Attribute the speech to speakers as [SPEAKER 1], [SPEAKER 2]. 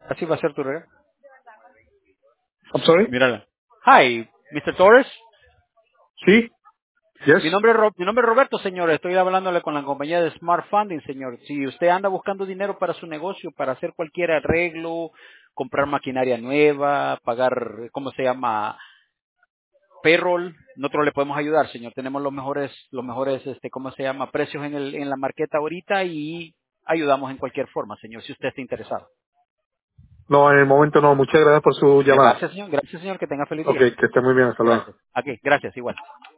[SPEAKER 1] Así va a ser tu regalo.
[SPEAKER 2] I'm sorry?
[SPEAKER 1] Mírala. Hi, Mr. Torres.
[SPEAKER 2] Sí, yes.
[SPEAKER 1] Mi nombre es Roberto, señor. Estoy hablándole con la compañía de Smart Funding, señor. Si usted anda buscando dinero para su negocio, para hacer cualquier arreglo, comprar maquinaria nueva, pagar, ¿cómo se llama? Payroll, nosotros le podemos ayudar, señor. Tenemos los mejores, ¿cómo se llama? Precios en la marqueta ahorita y ayudamos en cualquier forma, señor, si usted está interesado.
[SPEAKER 2] No, en el momento no. Muchas gracias por su llamada.
[SPEAKER 1] Gracias, señor. Gracias, señor. Que tenga feliz
[SPEAKER 2] Ok,
[SPEAKER 1] día.
[SPEAKER 2] que esté muy bien. Hasta luego.
[SPEAKER 1] Gracias. Aquí, gracias, igual.